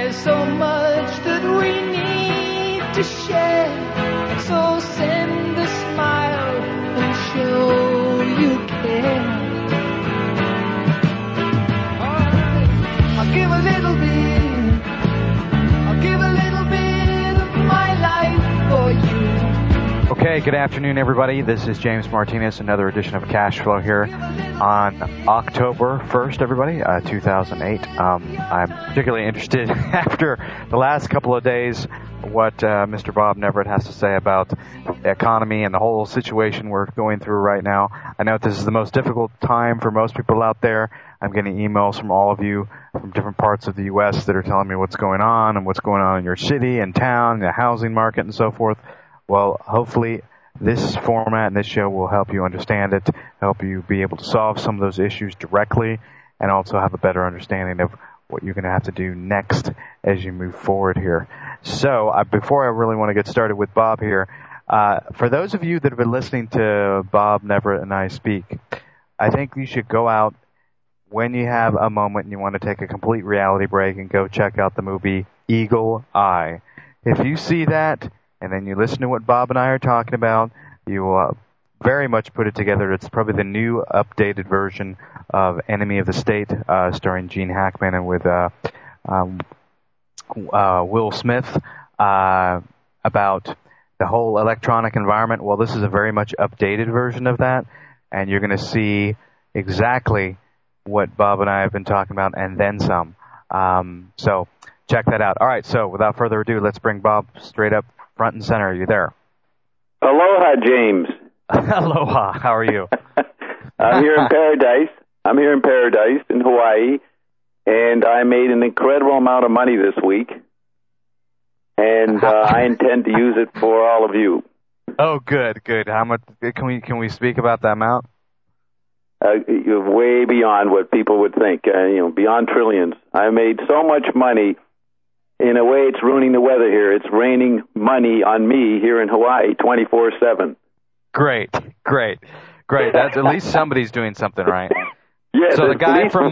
There's so much that we need to share. So send a smile and show you care. Alright, I'll give a little bit. I'll give a little bit of my life for you. Okay, good afternoon, everybody. This is James Martinez, another edition of Cash Flow here on October 1st, everybody, 2008. I'm particularly interested, after the last couple of days, what Mr. Bob Neverett has to say about the economy and the whole situation we're going through right now. I know this is the most difficult time for most people out there. I'm getting emails from all of you from different parts of the U.S. that are telling me what's going on and what's going on in your city and town, the housing market and so forth. Well, hopefully this format and this show will help you understand it, help you be able to solve some of those issues directly, and also have a better understanding of what you're going to have to do next as you move forward here. So, before I really want to get started with Bob here, for those of you that have been listening to Bob Neverett and I speak, I think you should go out when you have a moment and you want to take a complete reality break and go check out the movie Eagle Eye. If you see that, and then you listen to what Bob and I are talking about, you will very much put it together. It's probably the new updated version of Enemy of the State, starring Gene Hackman and with Will Smith, about the whole electronic environment. Well, this is a very much updated version of that, and you're going to see exactly what Bob and I have been talking about, and then some. So check that out. All right, so without further ado, let's bring Bob straight up front and center. Are you there? Aloha, James. Aloha. How are you? I'm here in paradise. I'm here in paradise in Hawaii, and I made an incredible amount of money this week, and I intend to use it for all of you. Oh, good, good. How much can we speak about that amount? You're way beyond what people would think. Beyond trillions. I made so much money. In a way, it's ruining the weather here. It's raining money on me here in Hawaii 24/7. Great. That's at least somebody's doing something right. Yeah. So the guy from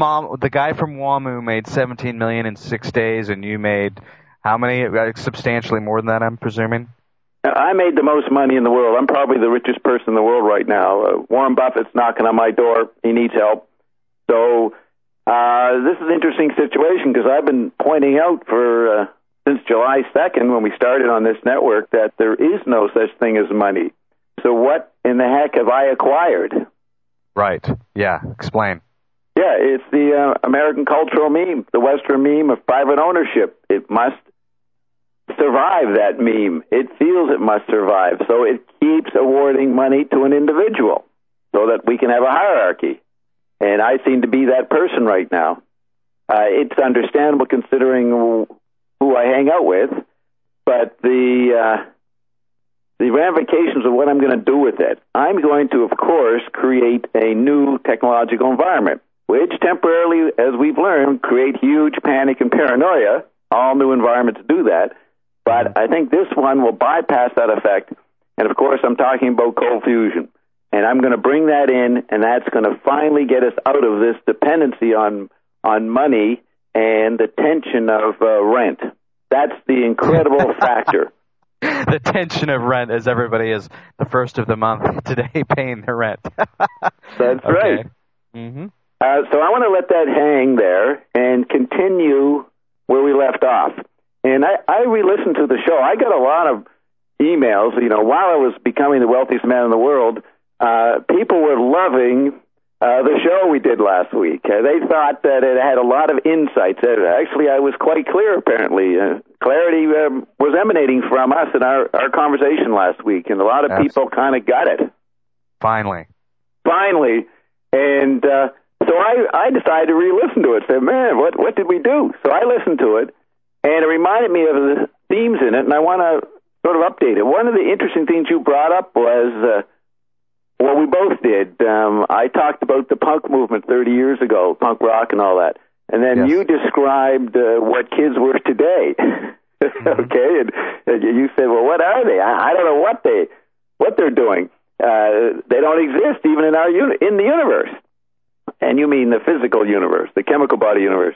WAMU made $17 million in 6 days, and you made how many? Substantially more than that, I'm presuming. I made the most money in the world. I'm probably the richest person in the world right now. Warren Buffett's knocking on my door. He needs help. So this is an interesting situation because I've been pointing out since July 2nd when we started on this network that there is no such thing as money. So what in the heck have I acquired? Right. Yeah. Explain. Yeah, it's the American cultural meme, the Western meme of private ownership. It must survive that meme. It feels it must survive. So it keeps awarding money to an individual so that we can have a hierarchy. And I seem to be that person right now. It's understandable considering who I hang out with, but the ramifications of what I'm going to do with it, I'm going to, of course, create a new technological environment, which temporarily, as we've learned, create huge panic and paranoia. All new environments do that. But I think this one will bypass that effect. And, of course, I'm talking about cold fusion. And I'm going to bring that in, and that's going to finally get us out of this dependency on money and the tension of rent. That's the incredible factor. The tension of rent as everybody is the first of the month today paying their rent. That's right. Mm-hmm. So I want to let that hang there and continue where we left off. And I re-listened to the show. I got a lot of emails, while I was becoming the wealthiest man in the world. People were loving the show we did last week. They thought that it had a lot of insights. Actually, I was quite clear, apparently. Clarity was emanating from us in our conversation last week, and a lot of people kind of got it. Finally. And so I decided to re-listen to it. Said, man, what did we do? So I listened to it, and it reminded me of the themes in it, and I want to sort of update it. One of the interesting things you brought up was... Well, we both did. I talked about the punk movement 30 years ago, punk rock and all that. And then you described what kids were today. Okay? And you said, well, what are they? I don't know what they're doing. They don't exist even in the universe. And you mean the physical universe, the chemical body universe.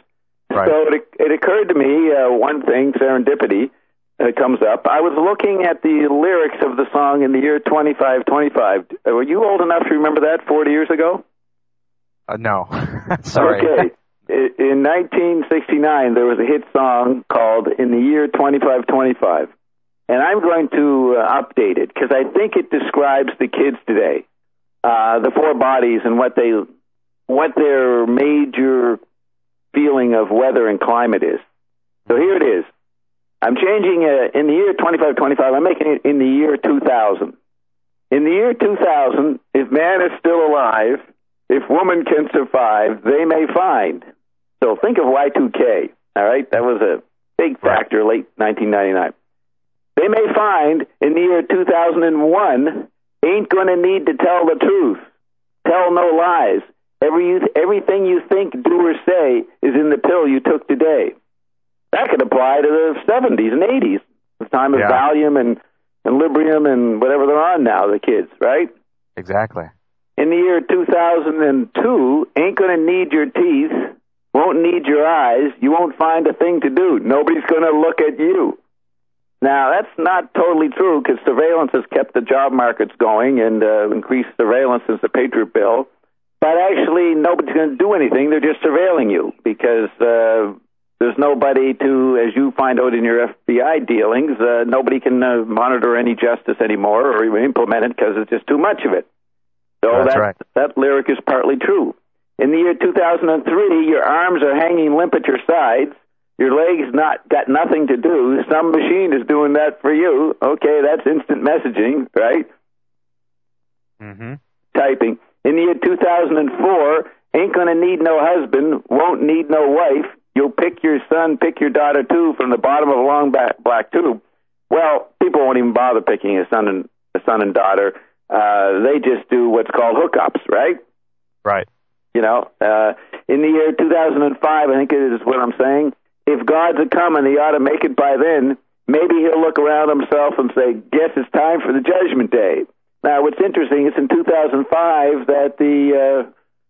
Right. So it occurred to me, one thing, serendipity, comes up. I was looking at the lyrics of the song In the Year 2525. Were you old enough to remember that 40 years ago? No. Sorry. Okay. In 1969, there was a hit song called In the Year 2525. And I'm going to update it because I think it describes the kids today, the four bodies and what their major feeling of weather and climate is. So here it is. I'm changing in the year 2525. I'm making it in the year 2000. In the year 2000, if man is still alive, if woman can survive, they may find. So think of Y2K. All right, that was a big factor, late 1999. They may find in the year 2001 ain't going to need to tell the truth. Tell no lies. Everything you think, do, or say is in the pill you took today. That could apply to the 70s and 80s, the time of Valium and Librium and whatever they're on now, the kids, right? Exactly. In the year 2002, ain't going to need your teeth, won't need your eyes, you won't find a thing to do. Nobody's going to look at you. Now, that's not totally true because surveillance has kept the job markets going and increased surveillance since the Patriot Bill. But actually, nobody's going to do anything. They're just surveilling you because there's nobody to, as you find out in your FBI dealings, nobody can monitor any justice anymore or even implement it because it's just too much of it. So that lyric is partly true. In the year 2003, your arms are hanging limp at your sides. Your legs got nothing to do. Some machine is doing that for you. Okay, that's instant messaging, right? Mm-hmm. Typing. In the year 2004, ain't going to need no husband, won't need no wife. You'll pick your son, pick your daughter too from the bottom of a long black tube. Well, people won't even bother picking a son and daughter. They just do what's called hookups, right? Right. You know, in the year 2005, I think it is what I'm saying. If God's a coming, he ought to make it by then. Maybe he'll look around himself and say, guess it's time for the judgment day. Now, what's interesting is in 2005 that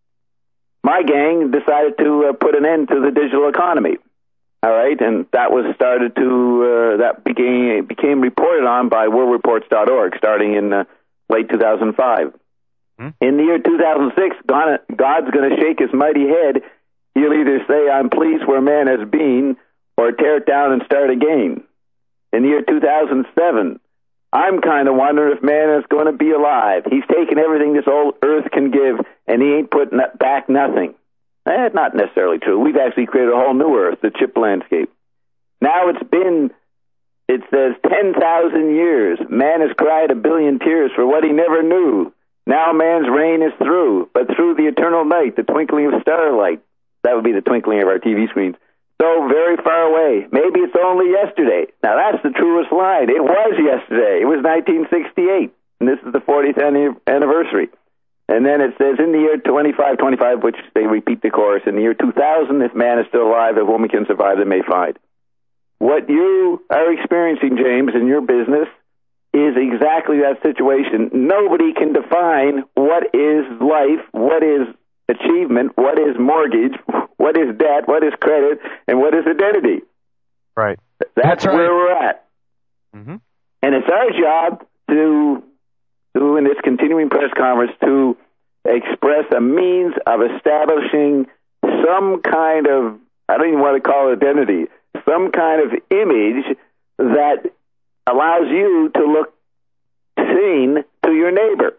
my gang decided to put an end to the digital economy. All right, and that was started to that became reported on by worldreports.org starting in late 2005. In the year 2006, God's going to shake his mighty head. He'll either say, I'm pleased where man has been, or tear it down and start again. In the year 2007, I'm kind of wondering if man is going to be alive. He's taken everything this old earth can give, and he ain't putting back nothing. That's not necessarily true. We've actually created a whole new earth, the chip landscape. Now it says 10,000 years. Man has cried 1 billion tears for what he never knew. Now man's reign is through, but through the eternal night, the twinkling of starlight. That would be the twinkling of our TV screens. So very far away. Maybe it's only yesterday. Now, that's the truest line. It was yesterday. It was 1968, and this is the 40th anniversary. And then it says, in the year 2525, which they repeat the chorus, in the year 2000, if man is still alive, if woman can survive, they may find. What you are experiencing, James, in your business is exactly that situation. Nobody can define what is life, what is achievement, what is mortgage, what is debt, what is credit, and what is identity. Right. That's right. where we're at. Mm-hmm. And it's our job to, in this continuing press conference, to express a means of establishing some kind of, I don't even want to call it identity, some kind of image that allows you to look seen to your neighbor.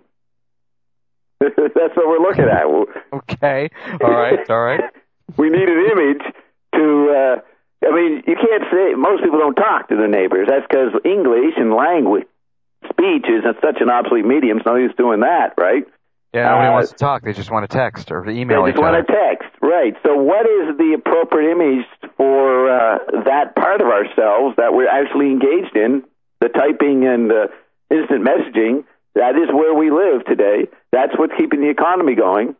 That's what we're looking at. Okay. All right. We need an image to, you can't say, most people don't talk to their neighbors. That's because English and language, speech is such an obsolete medium, so nobody's doing that, right? Yeah, nobody wants to talk. They just want to text or email each other. They just want to text, right. So what is the appropriate image for that part of ourselves that we're actually engaged in, the typing and instant messaging? That is where we live today. That's what's keeping the economy going.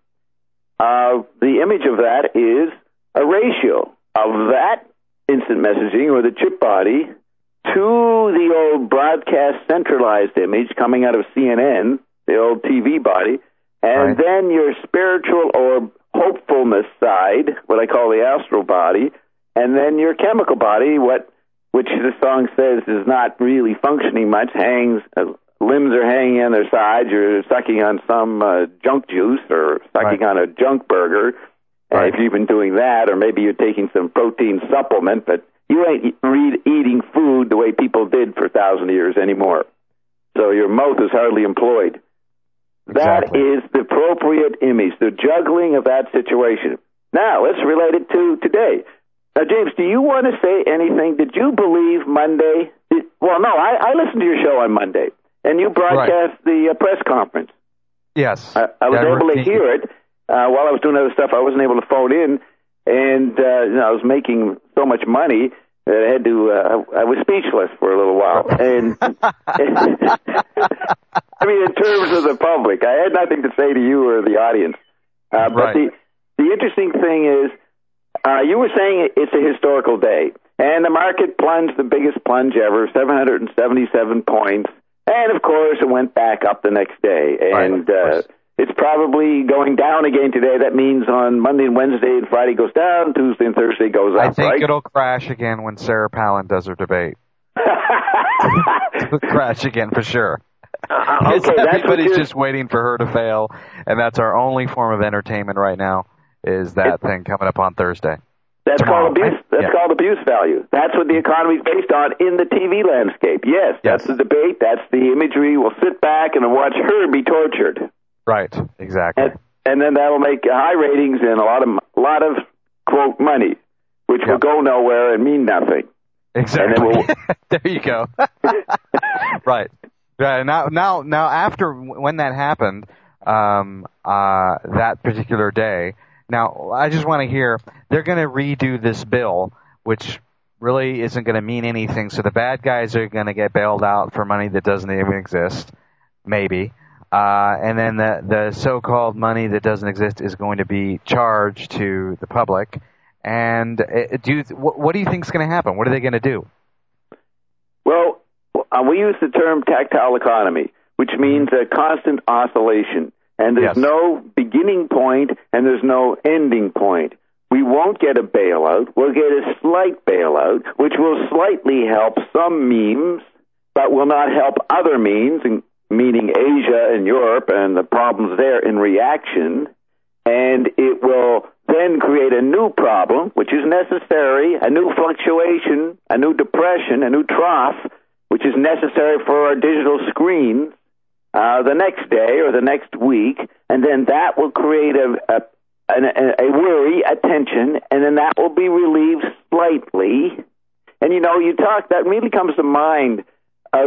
The image of that is a ratio of that instant messaging or the chip body to the old broadcast centralized image coming out of CNN, the old TV body, and then your spiritual or hopefulness side, what I call the astral body, and then your chemical body, which the song says is not really functioning much, limbs are hanging on their sides, you're sucking on some junk juice or sucking on a junk burger, if you've been doing that, or maybe you're taking some protein supplement, but you ain't eating food the way people did for 1,000 years anymore. So your mouth is hardly employed. Exactly. That is the appropriate image, the juggling of that situation. Now, let's relate it to today. Now, James, do you want to say anything? Did you believe Monday? I listened to your show on Monday, and you broadcast the press conference. Yes. I was able to hear it. While I was doing other stuff, I wasn't able to phone in, and I was making so much money that I had to. I was speechless for a little while, and I mean, in terms of the public, I had nothing to say to you or the audience. But the interesting thing is, you were saying it's a historical day, and the market plunged the biggest plunge ever, 777 points, and of course it went back up the next day, and it's probably going down again today. That means on Monday and Wednesday and Friday goes down, Tuesday and Thursday goes up, I think it'll crash again when Sarah Palin does her debate. It'll crash again for sure. Okay, everybody's just waiting for her to fail, and that's our only form of entertainment right now, is that thing coming up on Thursday. That's called abuse. That's called abuse value. That's what the economy is based on in the TV landscape. Yes, that's the debate. That's the imagery. We'll sit back and watch her be tortured. Right, exactly. And then that'll make high ratings and a lot of quote money, which will go nowhere and mean nothing. Exactly. There you go. Right. Now, after when that happened, that particular day. Now, I just want to hear they're going to redo this bill, which really isn't going to mean anything. So the bad guys are going to get bailed out for money that doesn't even exist, maybe. And then the so-called money that doesn't exist is going to be charged to the public. And what do you think is going to happen? What are they going to do? Well, we use the term tactile economy, which means a constant oscillation. And there's no beginning point and there's no ending point. We won't get a bailout. We'll get a slight bailout, which will slightly help some memes, but will not help other memes, meaning Asia and Europe and the problems there in reaction. And it will then create a new problem, which is necessary, a new fluctuation, a new depression, a new trough, which is necessary for our digital screens the next day or the next week, and then that will create a worry, a tension, and then that will be relieved slightly. And, that really comes to mind of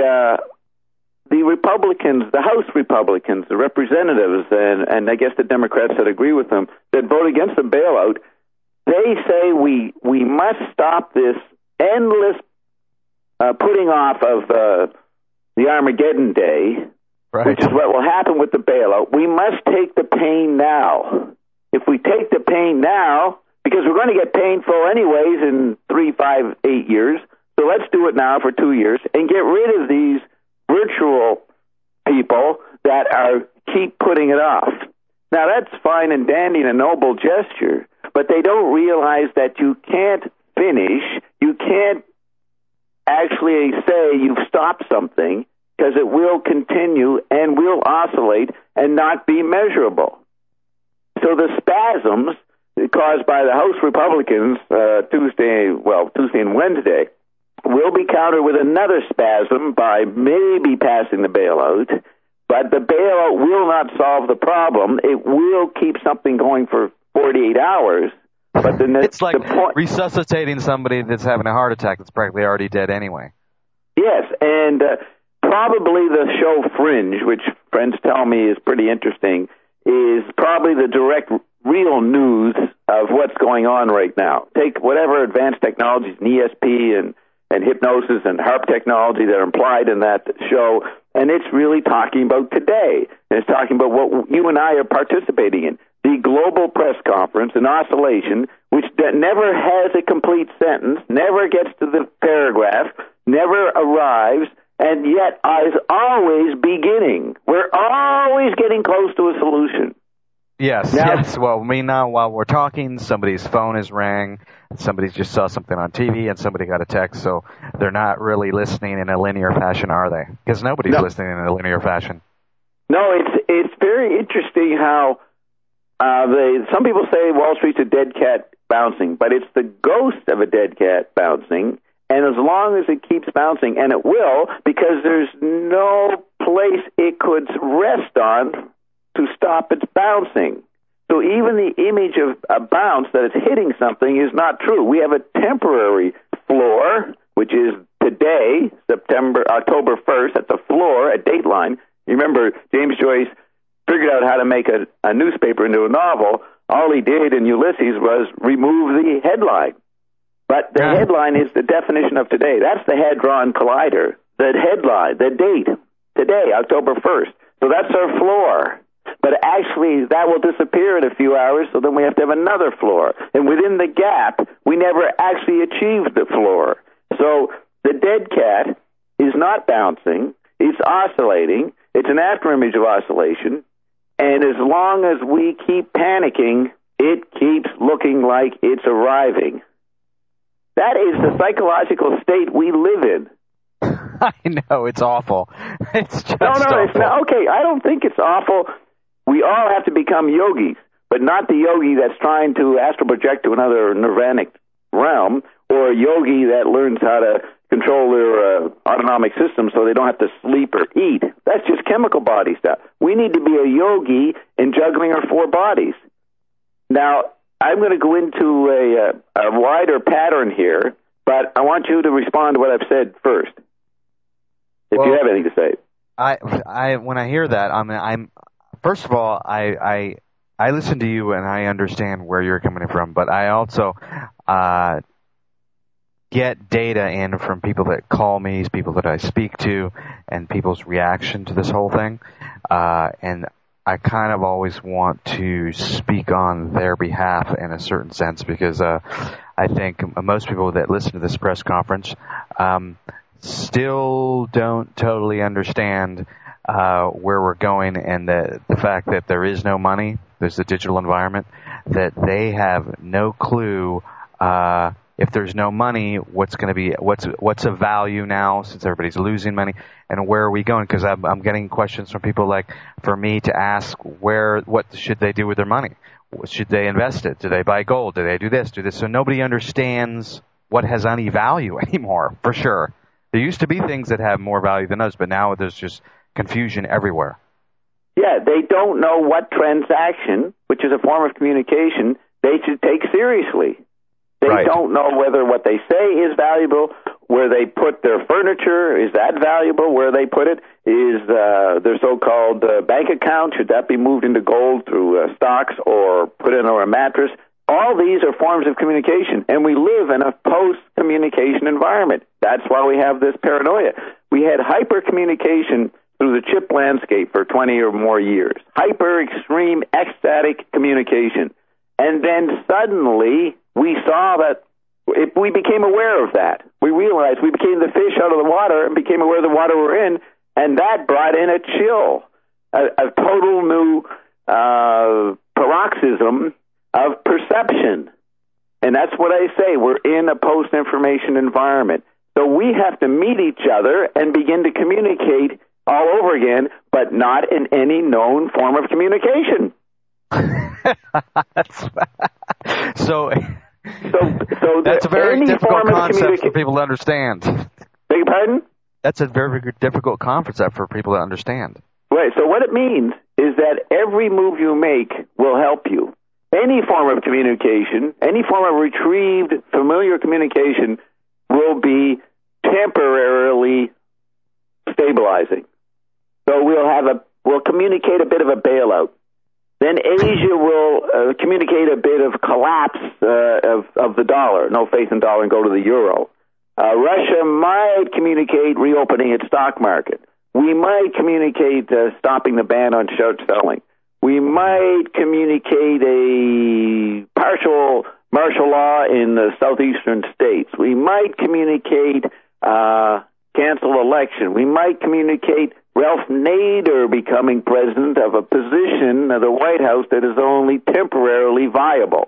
the Republicans, the House Republicans, the representatives, and I guess the Democrats that agree with them, that vote against the bailout. They say we must stop this endless putting off of the Armageddon Day, which is what will happen with the bailout. We must take the pain now. If we take the pain now, because we're going to get painful anyways in 3, 5, 8 years, so let's do it now for 2 years and get rid of these virtual people that keep putting it off. Now, that's fine and dandy and a noble gesture, but they don't realize that you can't finish, you can't actually say you've stopped something, because it will continue and will oscillate and not be measurable. So the spasms caused by the House Republicans Tuesday and Wednesday will be countered with another spasm by maybe passing the bailout, but the bailout will not solve the problem. It will keep something going for 48 hours. But it's like resuscitating somebody that's having a heart attack that's practically already dead anyway. Yes, and probably the show Fringe, which friends tell me is pretty interesting, is probably the direct real news of what's going on right now. Take whatever advanced technologies in ESP and hypnosis and HARP technology that are implied in that show, and it's really talking about today. And it's talking about what you and I are participating in. The global press conference, an oscillation, which never has a complete sentence, never gets to the paragraph, never arrives, and yet is always beginning. We're always getting close to a solution. Yes. Well, meanwhile, while we're talking, somebody's phone has rang. somebody just saw something on TV and somebody got a text, so they're not really listening in a linear fashion, are they? Because nobody's listening in a linear fashion. No, it's very interesting how some people say Wall Street's a dead cat bouncing, but it's the ghost of a dead cat bouncing, and as long as it keeps bouncing, and it will, because there's no place it could rest on to stop its bouncing. So even the image of a bounce that it's hitting something is not true. We have a temporary floor, which is today, October 1st, at the floor, a dateline. You remember James Joyce figured out how to make a newspaper into a novel. All he did in Ulysses was remove the headline. But the headline is the definition of today. That's the Hadron Collider. The headline, the date, today, October 1st. So that's our floor. But actually, that will disappear in a few hours, so then we have to have another floor. And within the gap, we never actually achieved the floor. So the dead cat is not bouncing. It's oscillating. It's an afterimage of oscillation. And as long as we keep panicking, it keeps looking like it's arriving. That is the psychological state we live in. I know, it's awful. It's just awful. It's not. Okay, I don't think it's awful. We all have to become yogis, but not the yogi that's trying to astral project to another nirvanic realm, or a yogi that learns how to control their autonomic system so they don't have to sleep or eat. That's just chemical body stuff. We need to be a yogi in juggling our four bodies. Now, I'm going to go into a wider pattern here, but I want you to respond to what I've said first, if you have anything to say. I when I hear that, I'm first of all, I listen to you and I understand where you're coming from, but I also get data in from people that call me, people that I speak to, and people's reaction to this whole thing. And I kind of always want to speak on their behalf in a certain sense, because I think most people that listen to this press conference still don't totally understand where we're going, and the fact that there is no money, there's the digital environment, that they have no clue if there's no money, what's going to be, what's of value now since everybody's losing money, and where are we going? Because I'm getting questions from people like, for me to ask what should they do with their money? Should they invest it? Do they buy gold? Do they do this, do this? So nobody understands what has any value anymore, for sure. There used to be things that have more value than others, but now there's just confusion everywhere. Yeah, they don't know what transaction, which is a form of communication, they should take seriously. They don't know whether what they say is valuable, where they put their furniture, is that valuable, where they put it, is their so-called bank account, should that be moved into gold through stocks or put in a mattress? All these are forms of communication, and we live in a post-communication environment. That's why we have this paranoia. We had hyper-communication through the chip landscape for 20 or more years. Hyper-extreme, ecstatic communication. And then suddenly we saw that we became aware of that. We realized we became the fish out of the water and became aware of the water we're in, and that brought in a chill, a total new paroxysm of perception. And that's what I say. We're in a post-information environment. So we have to meet each other and begin to communicate all over again, but not in any known form of communication. So that's a very difficult concept for people to understand. Beg your pardon? That's a very difficult concept for people to understand. Right. So what it means is that every move you make will help you. Any form of communication, any form of retrieved familiar communication will be temporarily stabilizing. So we'll communicate a bit of a bailout. Then Asia will communicate a bit of collapse of the dollar, no faith in dollar, and go to the euro. Russia might communicate reopening its stock market. We might communicate stopping the ban on short selling. We might communicate a partial martial law in the southeastern states. We might communicate cancel election. We might communicate Ralph Nader becoming president of a position of the White House that is only temporarily viable.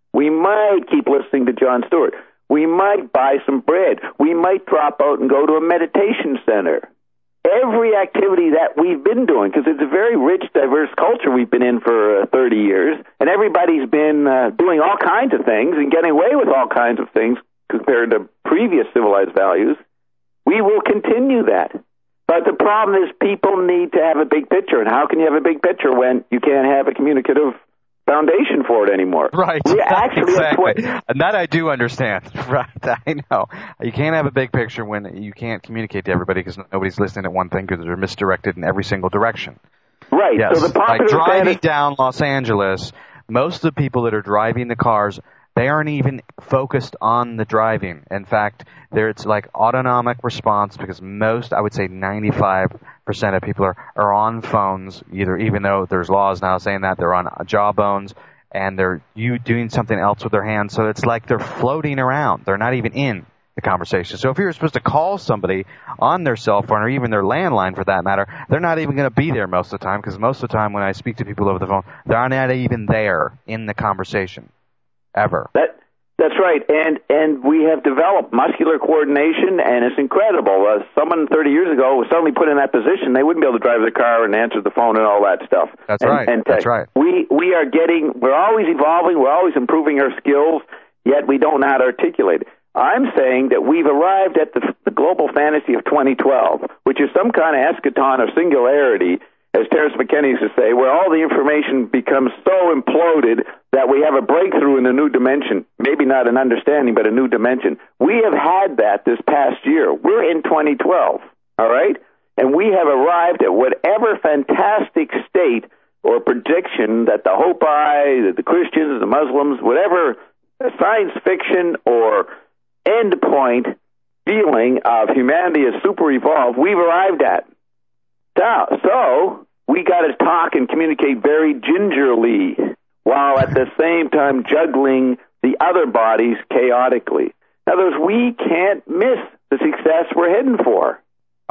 We might keep listening to Jon Stewart. We might buy some bread. We might drop out and go to a meditation center. Every activity that we've been doing, because it's a very rich, diverse culture we've been in for 30 years, and everybody's been doing all kinds of things and getting away with all kinds of things compared to previous civilized values. We will continue that. But the problem is people need to have a big picture. And how can you have a big picture when you can't have a communicative foundation for it anymore? Right. We actually exactly. And that I do understand. Right. I know. You can't have a big picture when you can't communicate to everybody because nobody's listening to one thing because they're misdirected in every single direction. Right. Yes. So the popular like driving down Los Angeles, most of the people that are driving the cars, they aren't even focused on the driving. In fact, it's like autonomic response because most, I would say 95% of people are on phones, even though there's laws now saying that they're on jawbones and they're doing something else with their hands. So it's like they're floating around. They're not even in the conversation. So if you're supposed to call somebody on their cell phone or even their landline for that matter, they're not even going to be there most of the time because most of the time when I speak to people over the phone, they're not even there in the conversation. Ever. That's right, and we have developed muscular coordination, and it's incredible. Someone 30 years ago was suddenly put in that position; they wouldn't be able to drive the car and answer the phone and all that stuff. That's right. That's right. We're always evolving, we're always improving our skills, yet we don't know how to articulate it. I'm saying that we've arrived at the global fantasy of 2012, which is some kind of eschaton of singularity, as Terence McKenna used to say, where all the information becomes so imploded that we have a breakthrough in a new dimension. Maybe not an understanding, but a new dimension. We have had that this past year. We're in 2012, all right? And we have arrived at whatever fantastic state or prediction that the Hopi, the Christians, the Muslims, whatever science fiction or end point feeling of humanity is super evolved, we've arrived at. So we got to talk and communicate very gingerly while at the same time juggling the other bodies chaotically. In other words, we can't miss the success we're heading for.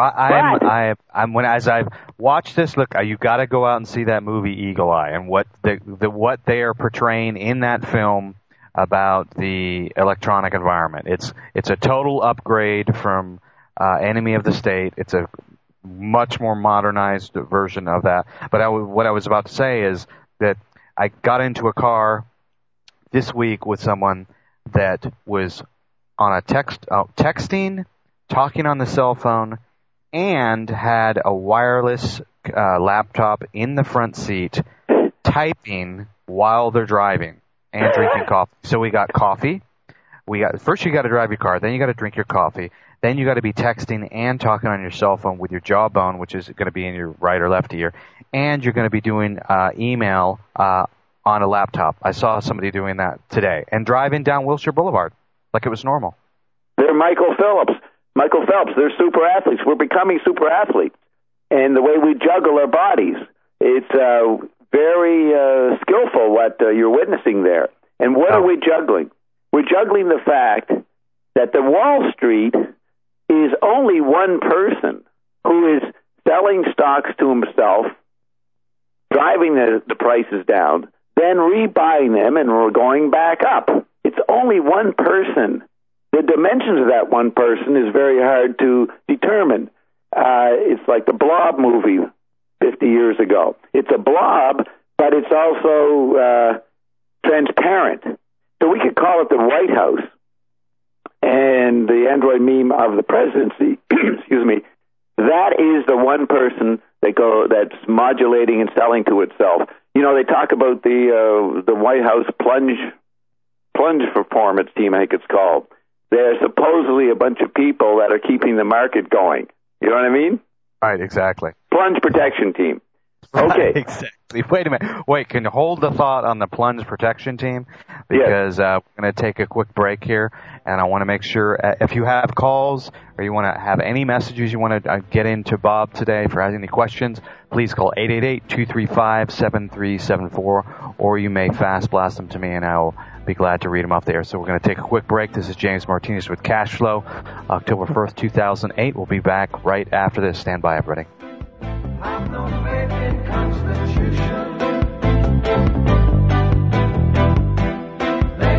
As I've watched this, look, you got to go out and see that movie Eagle Eye and what they are portraying in that film about the electronic environment. It's a total upgrade from Enemy of the State. It's a much more modernized version of that. But what I was about to say is that I got into a car this week with someone that was on a texting, talking on the cell phone, and had a wireless laptop in the front seat, typing while they're driving and drinking coffee. So we got coffee. First you got to drive your car, then you got to drink your coffee. Then you got to be texting and talking on your cell phone with your jawbone, which is going to be in your right or left ear, and you're going to be doing email on a laptop. I saw somebody doing that today and driving down Wilshire Boulevard like it was normal. They're Michael Phelps. They're super athletes. We're becoming super athletes, and the way we juggle our bodies, it's very skillful what you're witnessing there. And what are we juggling? We're juggling the fact that the Wall Street is only one person who is selling stocks to himself, driving the prices down, then rebuying them, and we're going back up. It's only one person. The dimensions of that one person is very hard to determine. It's like the Blob movie 50 years ago. It's a blob, but it's also transparent. So we could call it the White House. And the Android meme of the presidency, excuse me, that is the one person that's modulating and selling to itself. You know, they talk about the White House plunge performance team, I think it's called. They're supposedly a bunch of people that are keeping the market going. You know what I mean? Right, exactly. Plunge protection team. Okay. Right, exactly. Wait a minute. Wait, can you hold the thought on the plunge protection team? Because we're going to take a quick break here, and I want to make sure if you have calls or you want to have any messages you want to get into Bob today for any questions, please call 888-235-7374, or you may fast blast them to me, and I'll be glad to read them off there. So we're going to take a quick break. This is James Martinez with Cash Flow, October 1st, 2008. We'll be back right after this. Stand by, everybody. I've no faith in Constitution. They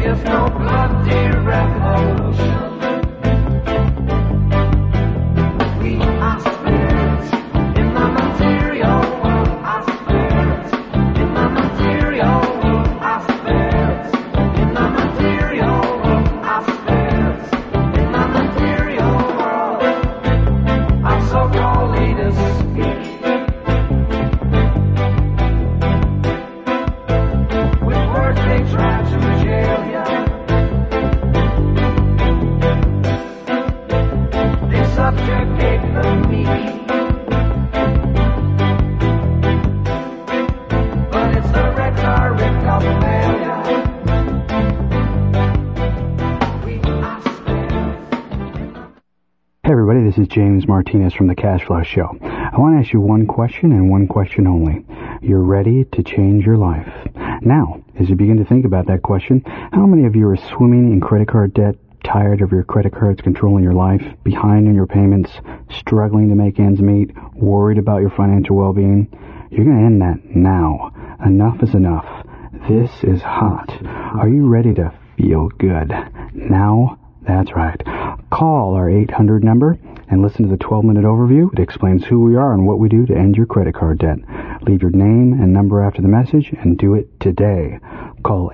This is James Martinez from the Cash Flow Show. I want to ask you one question and one question only. You're ready to change your life. Now, as you begin to think about that question, how many of you are swimming in credit card debt, tired of your credit cards controlling your life, behind in your payments, struggling to make ends meet, worried about your financial well-being? You're going to end that now. Enough is enough. This is hot. Are you ready to feel good? Now? That's right. Call our 800 number and listen to the 12-minute overview. It explains who we are and what we do to end your credit card debt. Leave your name and number after the message and do it today. Call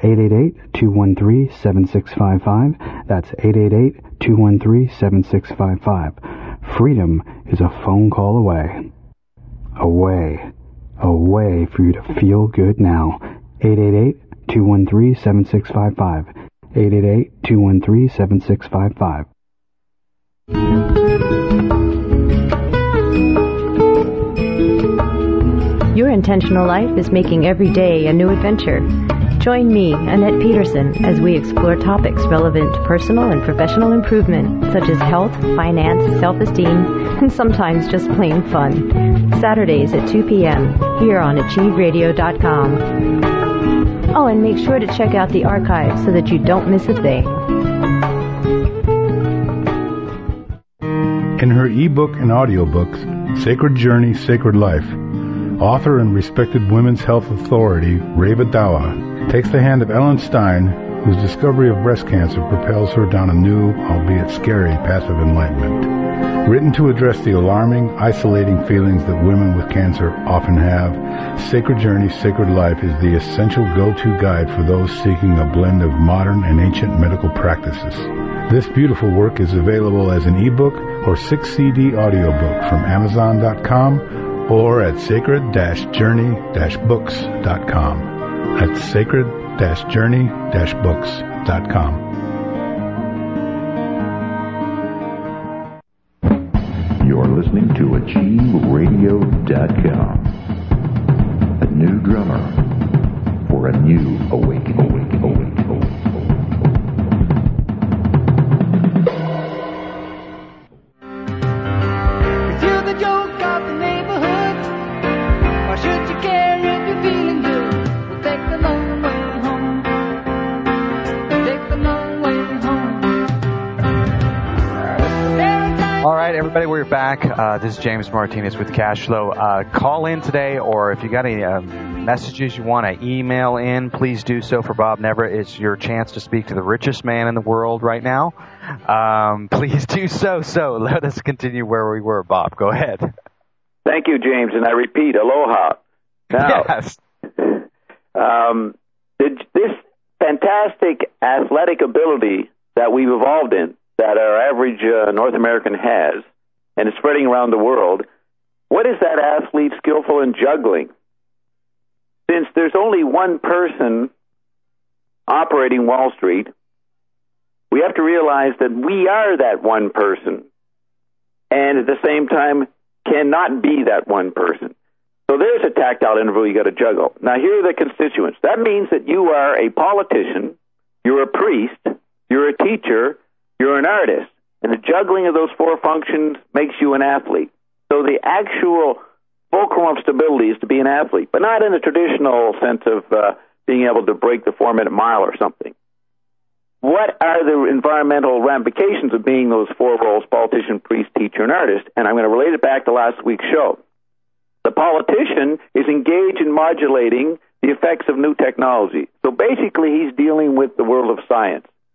888-213-7655. That's 888-213-7655. Freedom is a phone call away. Away for you to feel good now. 888-213-7655. 888-213-7655. Your intentional life is making every day a new adventure. Join me, Annette Peterson, as we explore topics relevant to personal and professional improvement, such as health, finance, self-esteem, and sometimes just plain fun. Saturdays at 2 p.m. here on AchieveRadio.com. Oh, and make sure to check out the archives so that you don't miss a thing. In her ebook and audiobooks, Sacred Journey, Sacred Life, author and respected women's health authority, Reva Dawa, takes the hand of Ellen Stein, whose discovery of breast cancer propels her down a new, albeit scary, path of enlightenment. Written to address the alarming, isolating feelings that women with cancer often have, Sacred Journey, Sacred Life is the essential go-to guide for those seeking a blend of modern and ancient medical practices. This beautiful work is available as an ebook or 6-CD audiobook from Amazon.com or at sacred-journey-books.com. That's sacred-journey-books.com. You're listening to AchieveRadio.com. A new drummer for a new awakening. If you're the joke of the neighborhood, why should you care if you're feeling good? We'll take the long way home. Take the long way home. All right, everybody, we're back. This is James Martinez with Cashflow. Call in today, or if you got any messages you want to email in, please do so for Bob Never. It's your chance to speak to the richest man in the world right now. Please do so. So let us continue where we were. Bob, go ahead. Thank you, James, and I repeat, aloha. Now, Yes. This fantastic athletic ability that we've evolved in, that our average North American has, and is spreading around the world, what is that athlete skillful in juggling? Since there's only one person operating Wall Street, we have to realize that we are that one person, and at the same time cannot be that one person. So there's a tactile interval you got to juggle. Now here are the constituents. That means that you are a politician, you're a priest, you're a teacher, you're an artist, and the juggling of those four functions makes you an athlete. So the actual fulcrum of stability is to be an athlete, but not in the traditional sense of being able to break the 4-minute mile or something. What are the environmental ramifications of being those four roles, politician, priest, teacher, and artist? And I'm going to relate it back to last week's show. The politician is engaged in modulating the effects of new technology. So basically, he's dealing with the world of science.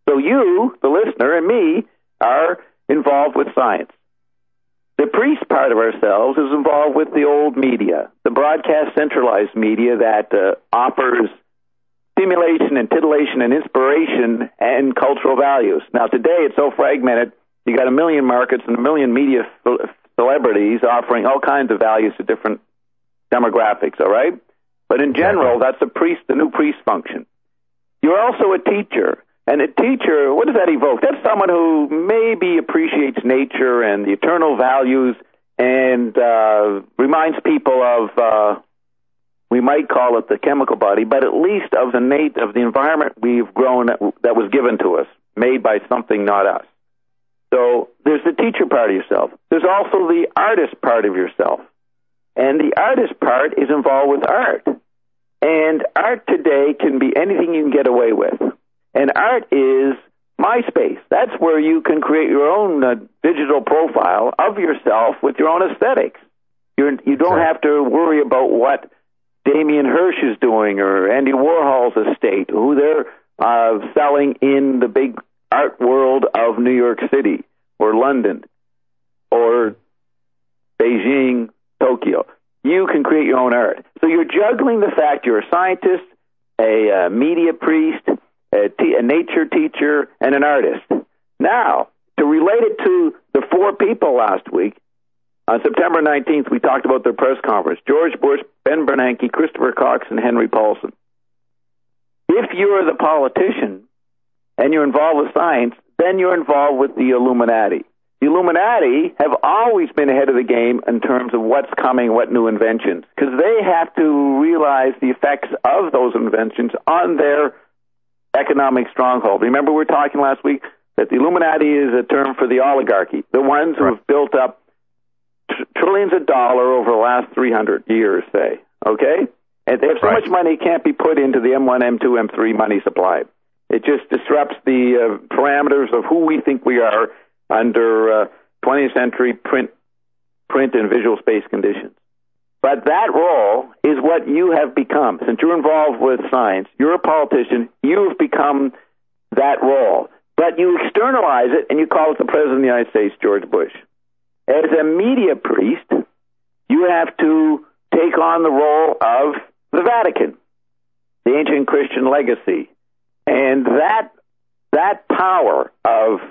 So you, the listener, and me are involved with science. The priest part of ourselves is involved with the old media, the broadcast centralized media that offers stimulation and titillation and inspiration and cultural values. Now, today it's so fragmented, you got a million markets and a million media celebrities offering all kinds of values to different demographics, all right? But in general, that's the new priest function. You're also a teacher. And a teacher, what does that evoke? That's someone who maybe appreciates nature and the eternal values and reminds people of, we might call it the chemical body, but at least of the environment we've grown that was given to us, made by something, not us. So there's the teacher part of yourself. There's also the artist part of yourself. And the artist part is involved with art. And art today can be anything you can get away with. And art is MySpace. That's where you can create your own digital profile of yourself with your own aesthetics. You don't have to worry about what Damien Hirst is doing or Andy Warhol's estate, who they're selling in the big art world of New York City or London or Beijing, Tokyo. You can create your own art. So you're juggling the fact you're a scientist, a media priest, a nature teacher, and an artist. Now, to relate it to the four people last week, on September 19th, we talked about their press conference. George Bush, Ben Bernanke, Christopher Cox, and Henry Paulson. If you're the politician and you're involved with science, then you're involved with the Illuminati. The Illuminati have always been ahead of the game in terms of what's coming, what new inventions, because they have to realize the effects of those inventions on their economic stronghold. Remember we were talking last week that the Illuminati is a term for the oligarchy, the ones who have built up trillions of dollars over the last 300 years, say, okay? And they have so much money it can't be put into the M1, M2, M3 money supply. It just disrupts the parameters of who we think we are under 20th century print and visual space conditions. But that role is what you have become. Since you're involved with science, you're a politician, you've become that role. But you externalize it and you call it the President of the United States, George Bush. As a media priest, you have to take on the role of the Vatican, the ancient Christian legacy. And that power of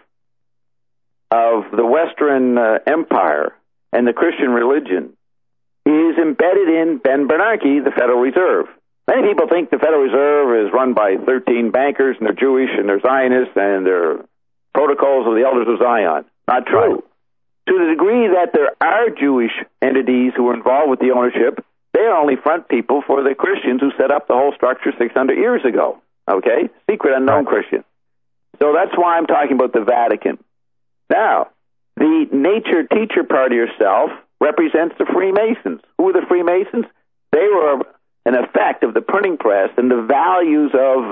the Western Empire and the Christian religion is embedded in Ben Bernanke, the Federal Reserve. Many people think the Federal Reserve is run by 13 bankers, and they're Jewish, and they're Zionists, and they're protocols of the Elders of Zion. Not true. To the degree that there are Jewish entities who are involved with the ownership, they are only front people for the Christians who set up the whole structure 600 years ago. Okay? Secret, unknown Christians. So that's why I'm talking about the Vatican. Now, the nature teacher part of yourself represents the Freemasons. Who are the Freemasons? They were an effect of the printing press and the values of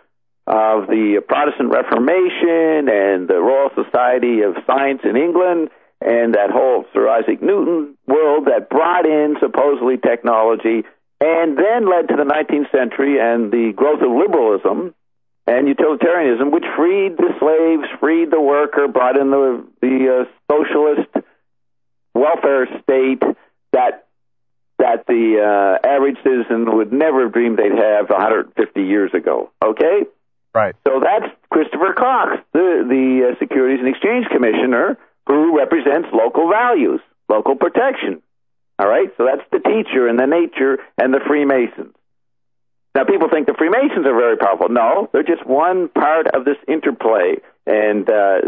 the Protestant Reformation and the Royal Society of Science in England and that whole Sir Isaac Newton world that brought in supposedly technology and then led to the 19th century and the growth of liberalism and utilitarianism, which freed the slaves, freed the worker, brought in the socialist welfare state that the average citizen would never have dreamed they'd have 150 years ago. Okay? Right. So that's Christopher Cox, the Securities and Exchange Commissioner, who represents local values, local protection. All right? So that's the teacher and the nature and the Freemasons. Now, people think the Freemasons are very powerful. No, they're just one part of this interplay, and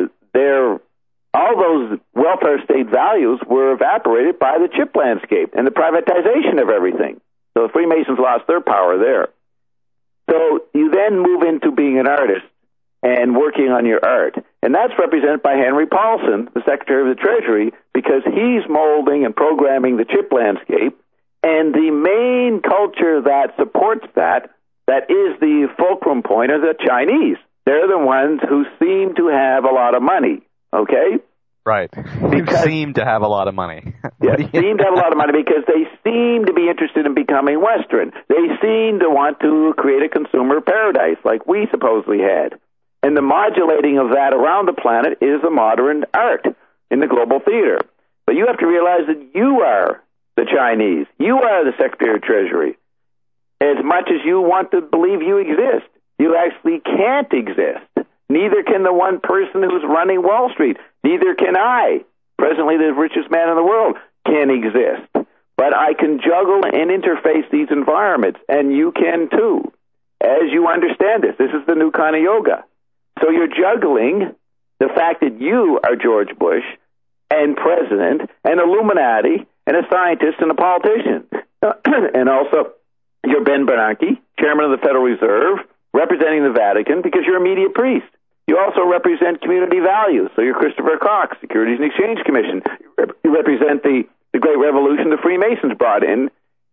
all those welfare state values were evaporated by the chip landscape and the privatization of everything. So the Freemasons lost their power there. So you then move into being an artist and working on your art. And that's represented by Henry Paulson, the Secretary of the Treasury, because he's molding and programming the chip landscape. And the main culture that supports that is the fulcrum point, are the Chinese. They're the ones who seem to have a lot of money, okay? Right. Who seem to have a lot of money. Yeah, seem to have a lot of money because they seem to be interested in becoming Western. They seem to want to create a consumer paradise like we supposedly had. And the modulating of that around the planet is the modern art in the global theater. But you have to realize that you are the Chinese. You are the Secretary of Treasury. As much as you want to believe you exist, you actually can't exist. Neither can the one person who's running Wall Street. Neither can I, presently the richest man in the world, can exist. But I can juggle and interface these environments, and you can too, as you understand this. This is the new kind of yoga. So you're juggling the fact that you are George Bush and president and Illuminati and a scientist and a politician. And also, you're Ben Bernanke, chairman of the Federal Reserve, representing the Vatican because you're a media priest. You also represent community values. So you're Christopher Cox, Securities and Exchange Commission. You represent the great revolution the Freemasons brought in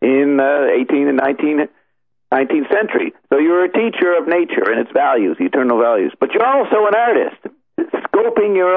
18th and 19th century. So you're a teacher of nature and its values, the eternal values. But you're also an artist, sculpting your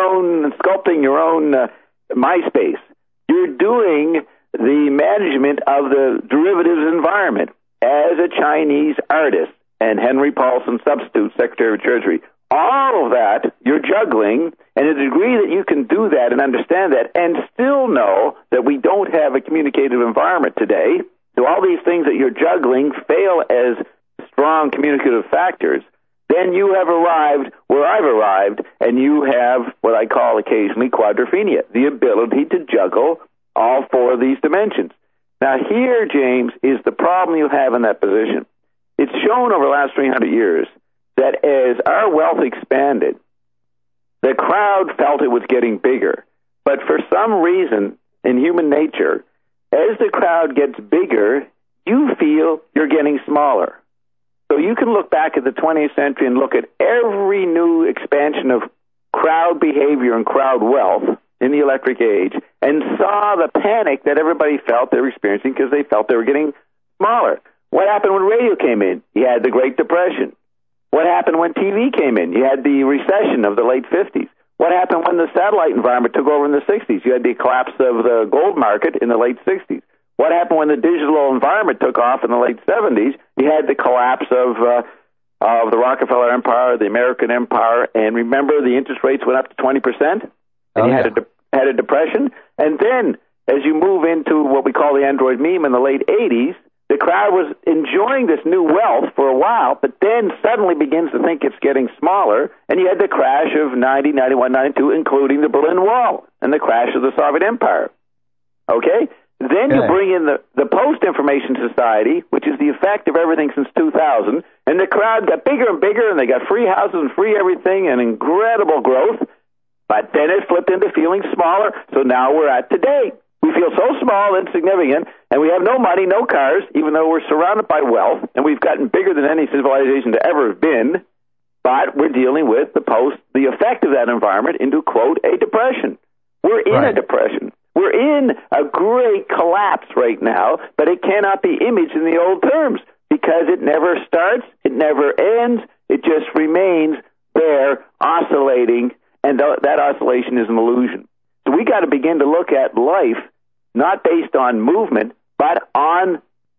own MySpace. You're doing the management of the derivatives environment as a Chinese artist and Henry Paulson, substitute Secretary of Treasury. All of that you're juggling, and to the degree that you can do that and understand that and still know that we don't have a communicative environment today, so all these things that you're juggling fail as strong communicative factors, then you have arrived where I've arrived, and you have what I call occasionally quadrophenia, the ability to juggle all four of these dimensions. Now here, James, is the problem you have in that position. It's shown over the last 300 years that as our wealth expanded, the crowd felt it was getting bigger. But for some reason in human nature, as the crowd gets bigger, you feel you're getting smaller. So you can look back at the 20th century and look at every new expansion of crowd behavior and crowd wealth in the electric age and saw the panic that everybody felt they were experiencing because they felt they were getting smaller. What happened when radio came in? You had the Great Depression. What happened when TV came in? You had the recession of the late 50s. What happened when the satellite environment took over in the 60s? You had the collapse of the gold market in the late 60s. What happened when the digital environment took off in the late 70s? You had the collapse of the Rockefeller Empire, the American Empire, and remember the interest rates went up to 20%? And you had a depression. And then as you move into what we call the Android meme in the late 80s, the crowd was enjoying this new wealth for a while, but then suddenly begins to think it's getting smaller, and you had the crash of 90, 91, 92, including the Berlin Wall and the crash of the Soviet Empire. Okay? Then you bring in the post-information society, which is the effect of everything since 2000, and the crowd got bigger and bigger, and they got free houses and free everything and incredible growth, but then it flipped into feeling smaller, so now we're at today. We feel so small, insignificant, and we have no money, no cars, even though we're surrounded by wealth, and we've gotten bigger than any civilization to ever have been, but we're dealing with the effect of that environment into, quote, a depression. We're in a depression. We're in a great collapse right now, but it cannot be imaged in the old terms because it never starts, it never ends, it just remains there oscillating, and that oscillation is an illusion. So we got to begin to look at life not based on movement, but on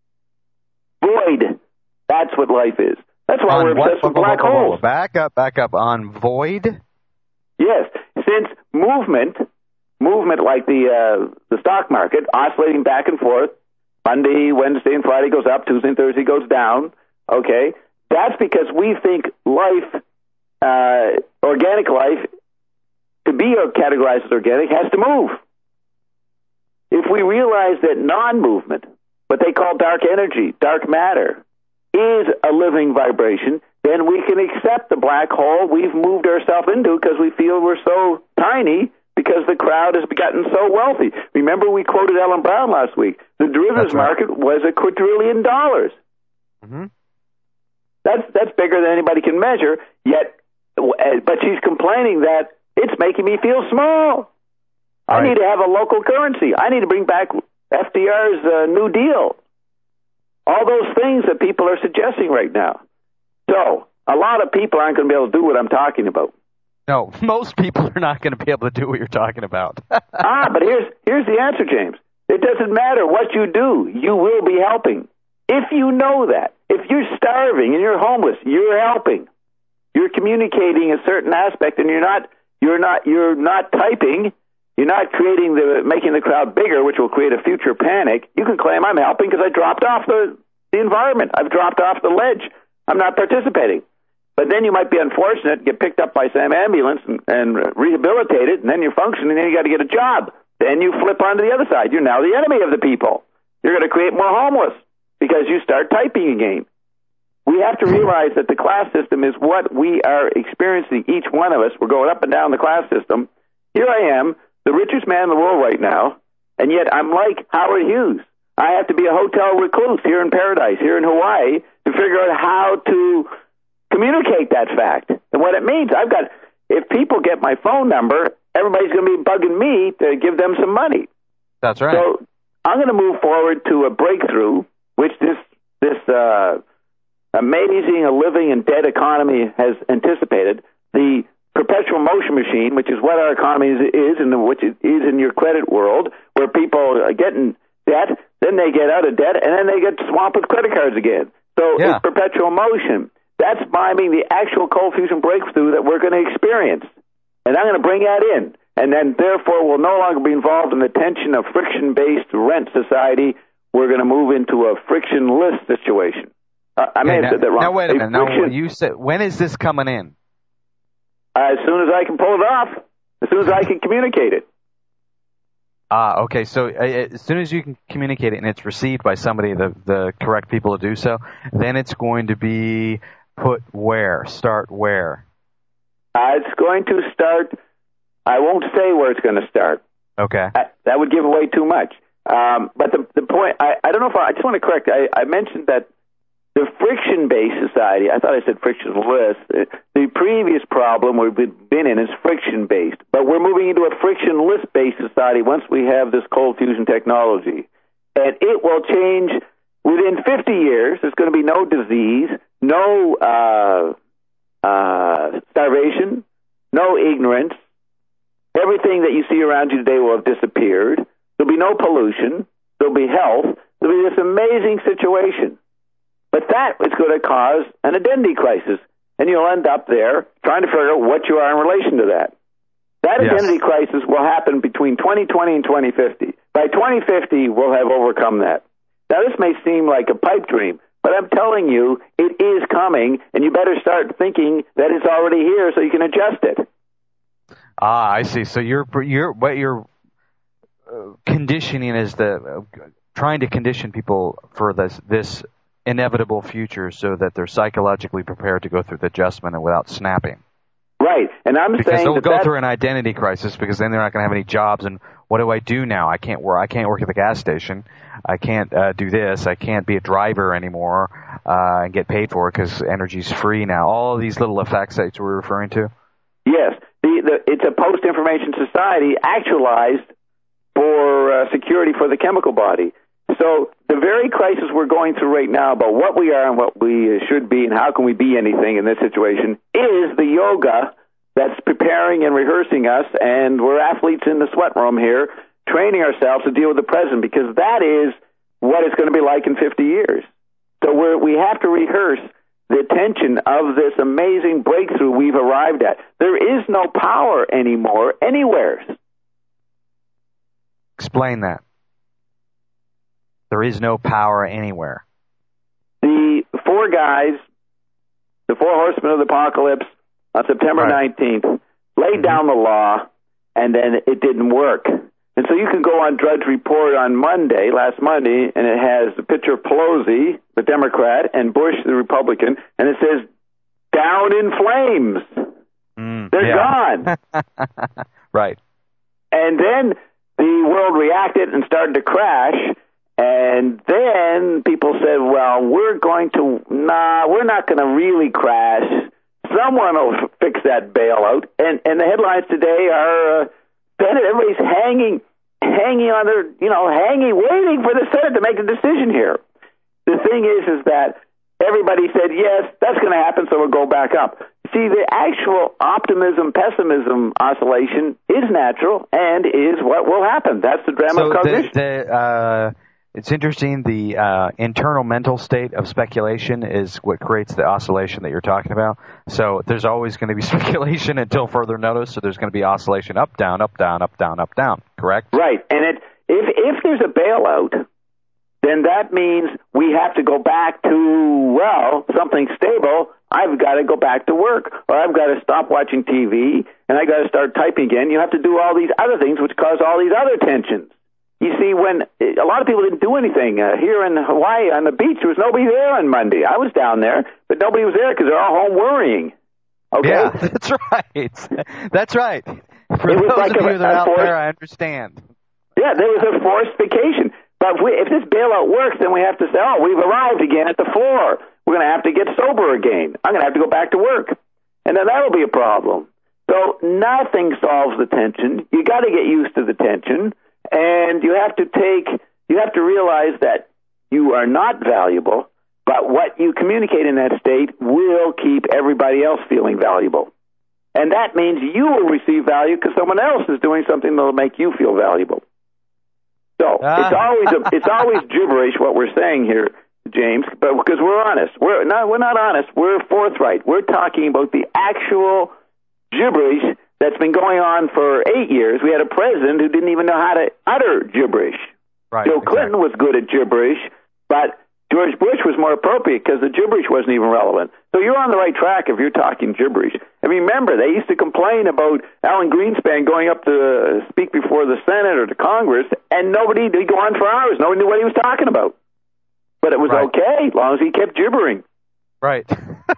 void. That's what life is. That's why we're obsessed with black holes. Back up. On void? Yes. Since movement like the stock market, oscillating back and forth, Monday, Wednesday, and Friday goes up, Tuesday and Thursday goes down, okay? That's because we think life, organic life, to be categorized as organic, has to move. If we realize that non-movement, what they call dark energy, dark matter, is a living vibration, then we can accept the black hole we've moved ourselves into because we feel we're so tiny because the crowd has gotten so wealthy. Remember we quoted Ellen Brown last week. The derivatives market was $1 quadrillion. Mm-hmm. That's bigger than anybody can measure, but she's complaining that it's making me feel small. I need to have a local currency. I need to bring back FDR's New Deal. All those things that people are suggesting right now. So, a lot of people aren't going to be able to do what I'm talking about. No, most people are not going to be able to do what you're talking about. But here's the answer, James. It doesn't matter what you do. You will be helping. If you know that. If you're starving and you're homeless, you're helping. You're communicating a certain aspect, and you're not typing. You're not making the crowd bigger, which will create a future panic. You can claim I'm helping because I dropped off the environment. I've dropped off the ledge. I'm not participating. But then you might be unfortunate, get picked up by some ambulance and rehabilitated, and then you're functioning, and then you got to get a job. Then you flip onto the other side. You're now the enemy of the people. You're going to create more homeless because you start typing again. We have to realize that the class system is what we are experiencing, each one of us. We're going up and down the class system. Here I am, the richest man in the world right now, and yet I'm like Howard Hughes. I have to be a hotel recluse here in paradise, here in Hawaii, to figure out how to communicate that fact. And what it means, if people get my phone number, everybody's going to be bugging me to give them some money. That's right. So I'm going to move forward to a breakthrough, which this amazing a living and dead economy has anticipated. The perpetual motion machine, which is what our economy is and which is in your credit world, where people are getting debt, then they get out of debt, and then they get swamped with credit cards again. So It's perpetual motion. That's miming the actual cold fusion breakthrough that we're going to experience. And I'm going to bring that in. And then, therefore, we'll no longer be involved in the tension of friction-based rent society. We're going to move into a frictionless situation. I may have said that wrong. Now, wait a minute. Now, you said, when is this coming in? As soon as I can pull it off. As soon as I can communicate it. Okay. So as soon as you can communicate it and it's received by somebody, the correct people to do so, then it's going to be put where? Start where? It's going to start. I won't say where it's going to start. Okay. That would give away too much. But the point, I don't know if I just want to correct. I mentioned that the friction-based society, I thought I said frictionless. The previous problem we've been in is friction-based. But we're moving into a frictionless-based society once we have this cold fusion technology. And it will change within 50 years. There's going to be no disease, no starvation, no ignorance. Everything that you see around you today will have disappeared. There'll be no pollution. There'll be health. There'll be this amazing situation. But that is going to cause an identity crisis, and you'll end up there trying to figure out what you are in relation to that. That identity crisis will happen between 2020 and 2050. By 2050, we'll have overcome that. Now, this may seem like a pipe dream, but I'm telling you, it is coming, and you better start thinking that it's already here so you can adjust it. I see. So what you're conditioning is trying to condition people for this inevitable future so that they're psychologically prepared to go through the adjustment and without snapping. Right. And I'm because saying they'll go through an identity crisis because then they're not going to have any jobs. And what do I do now? I can't work at the gas station. I can't do this. I can't be a driver anymore and get paid for it because energy's free now. All these little effects that you were referring to. Yes. It's a post-information society actualized for security for the chemical body. So the very crisis we're going through right now about what we are and what we should be and how can we be anything in this situation is the yoga that's preparing and rehearsing us, and we're athletes in the sweat room here, training ourselves to deal with the present because that is what it's going to be like in 50 years. So we have to rehearse the tension of this amazing breakthrough we've arrived at. There is no power anymore anywhere. Explain that. There is no power anywhere. The four guys, the four horsemen of the apocalypse, on September 19th, laid down the law, and then it didn't work. And so you can go on Drudge Report on last Monday, and it has the picture of Pelosi, the Democrat, and Bush, the Republican, and it says, down in flames. They're gone. Right. And then the world reacted and started to crash. And then people said, well, we're not going to really crash. Someone will fix that bailout. And the headlines today are, everybody's hanging on their, waiting for the Senate to make a decision here. The thing is that everybody said, yes, that's going to happen, so we'll go back up. See, the actual optimism-pessimism oscillation is natural and is what will happen. That's the drama of cognition. It's interesting. The internal mental state of speculation is what creates the oscillation that you're talking about. So there's always going to be speculation until further notice. So there's going to be oscillation up, down, up, down, up, down, up, down. Correct? Right. And if there's a bailout, then that means we have to go back to, well, something stable. I've got to go back to work, or I've got to stop watching TV, and I've got to start typing again. You have to do all these other things which cause all these other tensions. You see, when a lot of people didn't do anything here in Hawaii on the beach, there was nobody there on Monday. I was down there, but nobody was there because they're all home worrying. Okay? Yeah, that's right. That's right. For it was those like of you that are out there, I understand. Yeah, there was a forced vacation. But if this bailout works, then we have to say, oh, we've arrived again at the floor. We're going to have to get sober again. I'm going to have to go back to work. And then that'll be a problem. So nothing solves the tension. You got to get used to the tension. And you have to realize that you are not valuable, but what you communicate in that state will keep everybody else feeling valuable. And that means you will receive value because someone else is doing something that will make you feel valuable. So it's always gibberish what we're saying here, James, but because we're honest. We're not honest. We're forthright. We're talking about the actual gibberish that's been going on for 8 years. We had a president who didn't even know how to utter gibberish. Right, Bill Clinton was good at gibberish, but George Bush was more appropriate because the gibberish wasn't even relevant. So you're on the right track if you're talking gibberish. And remember, they used to complain about Alan Greenspan going up to speak before the Senate or the Congress, and he'd go on for hours. Nobody knew what he was talking about. But it was okay as long as he kept gibbering. Right.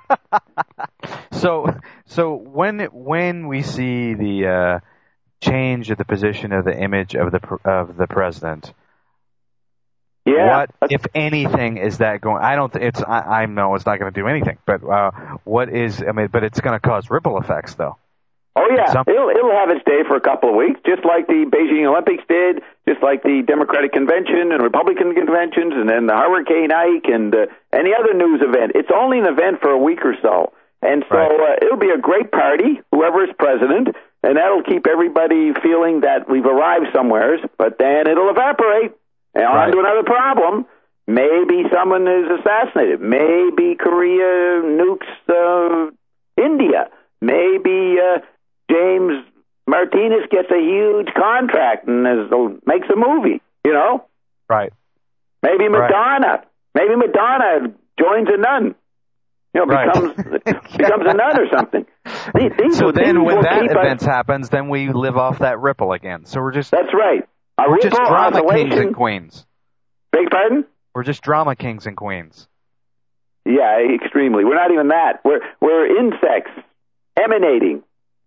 So when we see the change of the position of the image of the president, what, if anything, is that going? I know it's not going to do anything. But what is? I mean, but it's going to cause ripple effects, though. Oh yeah, it'll have its day for a couple of weeks, just like the Beijing Olympics did, just like the Democratic Convention and Republican conventions, and then the Hurricane Ike and any other news event. It's only an event for a week or so, and so it'll be a great party, whoever is president, and that'll keep everybody feeling that we've arrived somewhere. But then it'll evaporate, and on to another problem. Maybe someone is assassinated. Maybe Korea nukes India. Maybe James Martinez gets a huge contract and makes a movie, you know? Right. Maybe Madonna. Maybe Madonna joins a nun. You know, becomes a nun or something. So then when that event happens, then we live off that ripple again. So we're just... That's right. We're just drama kings and queens. Beg pardon? We're just drama kings and queens. Yeah, extremely. We're not even that. We're insects emanating,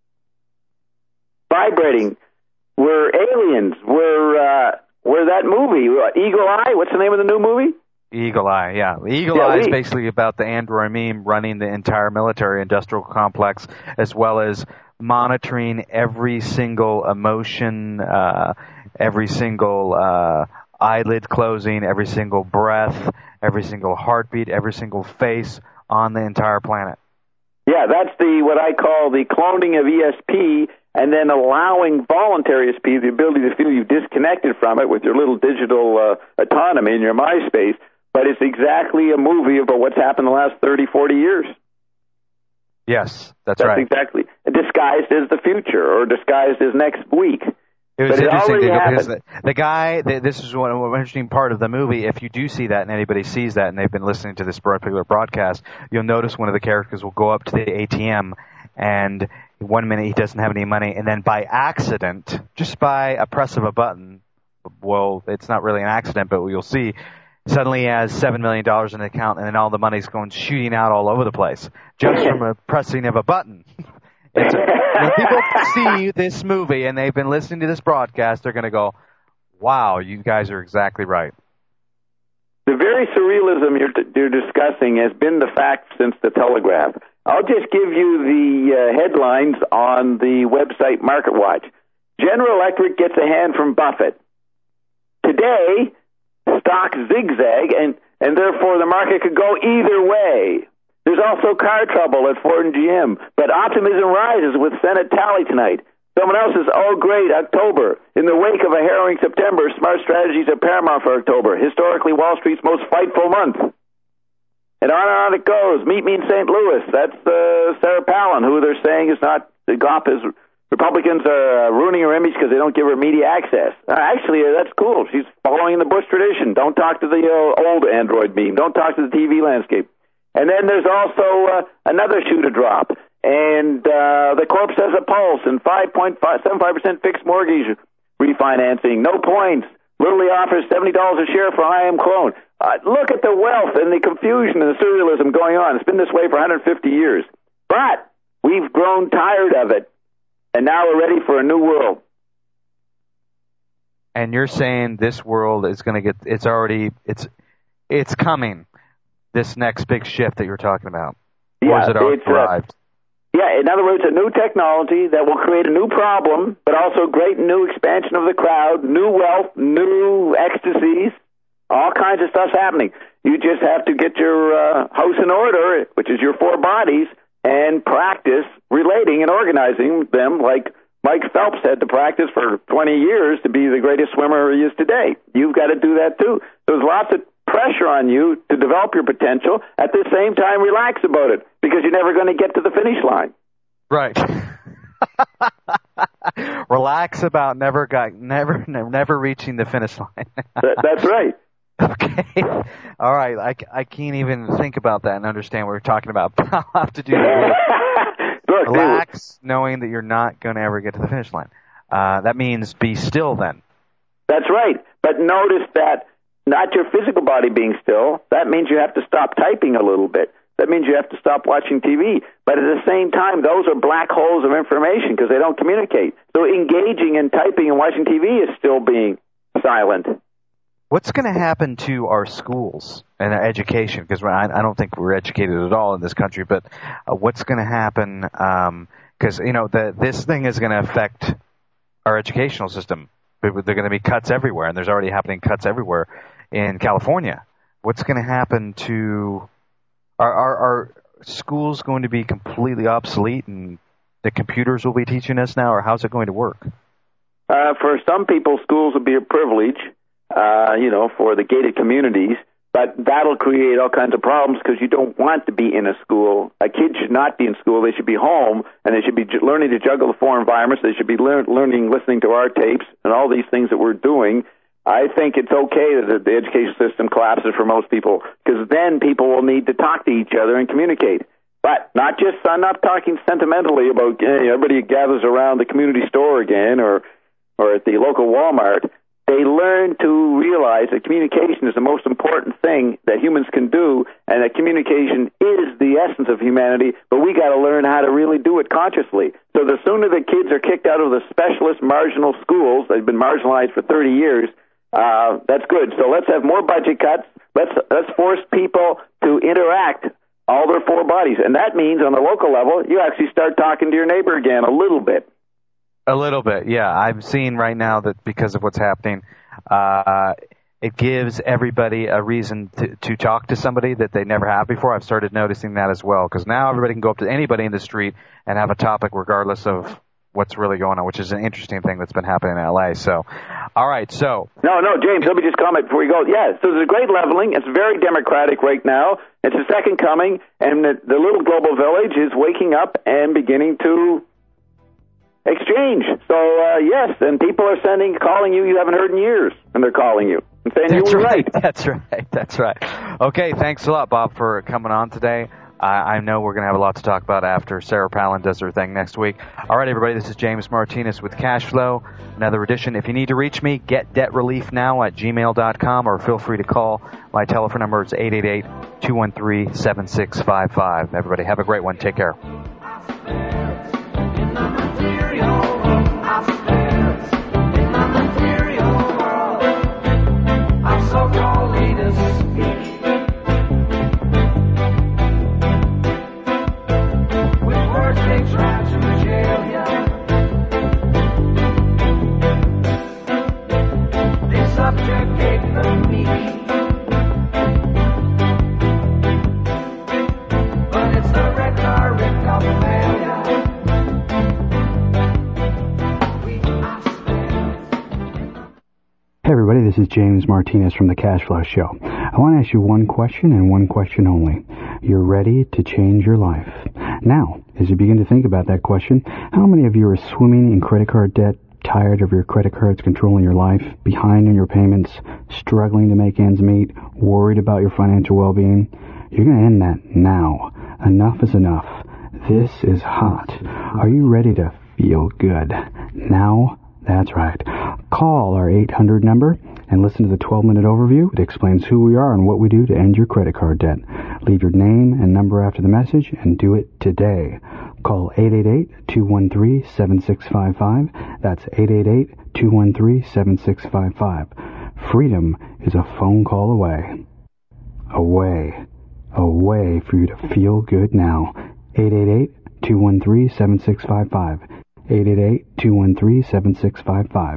vibrating. We're aliens. We're that movie, Eagle Eye. What's the name of the new movie? Eagle Eye, yeah. Eagle Eye is basically about the android meme running the entire military-industrial complex, as well as monitoring every single emotion, every single eyelid closing, every single breath, every single heartbeat, every single face on the entire planet. Yeah, that's what I call the cloning of ESP, and then allowing voluntary ESP the ability to feel you've disconnected from it with your little digital autonomy in your MySpace. But it's exactly a movie about what's happened the last 30, 40 years. Yes, that's right. Exactly. Disguised as the future or disguised as next week. It was interesting because the guy, this is one interesting part of the movie. If you do see that and anybody sees that and they've been listening to this particular broadcast, you'll notice one of the characters will go up to the ATM and 1 minute he doesn't have any money, and then by accident, just by a press of a button, well, it's not really an accident, but you'll see, suddenly he has $7 million in the account, and then all the money's going shooting out all over the place, just from a pressing of a button. When people see this movie and they've been listening to this broadcast, they're going to go, wow, you guys are exactly right. The very surrealism you're discussing has been the fact since the telegraph. I'll just give you the headlines on the website MarketWatch. General Electric gets a hand from Buffett. Today, stocks zigzag, and therefore the market could go either way. There's also car trouble at Ford and GM, but optimism rises with Senate tally tonight. Someone else says, oh, great, October. In the wake of a harrowing September, smart strategies are paramount for October. Historically, Wall Street's most fightful month. And on it goes. Meet me in St. Louis. That's Sarah Palin, who they're saying is not the GOP is. Republicans are ruining her image because they don't give her media access. Actually, that's cool. She's following the Bush tradition. Don't talk to the old Android meme. Don't talk to the TV landscape. And then there's also another shoe to drop. And the corpse has a pulse and 5.75% fixed mortgage refinancing. No points. Literally offers $70 a share for IM clone. Look at the wealth and the confusion and the surrealism going on. It's been this way for 150 years. But we've grown tired of it. And now we're ready for a new world. And you're saying this world is going to get, it's coming, this next big shift that you're talking about. Yeah, or has it already arrived? Yeah, in other words, a new technology that will create a new problem, but also great new expansion of the crowd, new wealth, new ecstasies, all kinds of stuff's happening. You just have to get your house in order, which is your four bodies, and practice relating and organizing them like Mike Phelps had to practice for 20 years to be the greatest swimmer he is today. You've got to do that too. There's lots of pressure on you to develop your potential. At the same time, relax about it because you're never going to get to the finish line. Right. Relax about never reaching the finish line. That's right. Okay. All right. I can't even think about that and understand what we're talking about. But I'll have to do that. Look, relax, knowing that you're not going to ever get to the finish line. That means be still then. That's right. But notice that not your physical body being still. That means you have to stop typing a little bit. That means you have to stop watching TV. But at the same time, those are black holes of information because they don't communicate. So engaging in typing and watching TV is still being silent. What's going to happen to our schools and our education? Because I don't think we're educated at all in this country. But what's going to happen? Because this thing is going to affect our educational system. There are going to be cuts everywhere, and there's already happening cuts everywhere in California. What's going to happen to our schools? Going to be completely obsolete, and the computers will be teaching us now, or how's it going to work? For some people, schools will be a privilege. For the gated communities, but that'll create all kinds of problems because you don't want to be in a school. A kid should not be in school. They should be home, and they should be learning to juggle the four environments. They should be learning, listening to our tapes, and all these things that we're doing. I think it's okay that the education system collapses for most people because then people will need to talk to each other and communicate. But not just, I'm not talking sentimentally about everybody gathers around the community store again or at the local Walmart. They learn to realize that communication is the most important thing that humans can do, and that communication is the essence of humanity, but we got to learn how to really do it consciously. So the sooner the kids are kicked out of the specialist marginal schools, they've been marginalized for 30 years, that's good. So let's have more budget cuts. Let's force people to interact all their four bodies, and that means on the local level, you actually start talking to your neighbor again a little bit. A little bit, yeah. I'm seeing right now that because of what's happening, it gives everybody a reason to talk to somebody that they never have before. I've started noticing that as well, because now everybody can go up to anybody in the street and have a topic regardless of what's really going on, which is an interesting thing that's been happening in L.A. So, all right, so. No, James, let me just comment before we go. Yeah, so there's a great leveling. It's very democratic right now. It's the second coming, and the little global village is waking up and beginning to exchange. So, yes, and people are calling you haven't heard in years, and they're calling you and saying you were right. That's right. Okay, thanks a lot, Bob, for coming on today. I know we're going to have a lot to talk about after Sarah Palin does her thing next week. All right, everybody, this is James Martinez with Cashflow, another edition. If you need to reach me, getdebtreliefnow@gmail.com, or feel free to call. My telephone number is 888-213-7655. Everybody, have a great one. Take care. But it's the rhetoric of failure. Hey everybody, this is James Martinez from the Cash Flow Show. I want to ask you one question and one question only. You're ready to change your life. Now, as you begin to think about that question, how many of you are swimming in credit card debt, tired of your credit cards controlling your life, behind on your payments, struggling to make ends meet, worried about your financial well-being? You're going to end that now. Enough is enough. This is hot. Are you ready to feel good? Now? That's right. Call our 800 number and listen to the 12-minute overview. It explains who we are and what we do to end your credit card debt. Leave your name and number after the message and do it today. Call 888-213-7655. That's 888-213-7655. Freedom is a phone call away. Away for you to feel good now. 888-213-7655. 888-213-7655.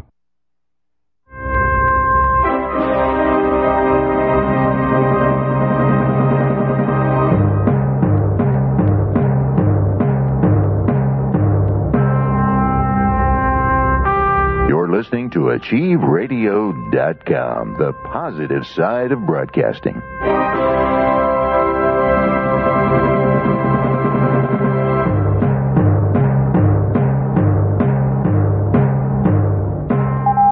You're listening to AchieveRadio.com, the positive side of broadcasting.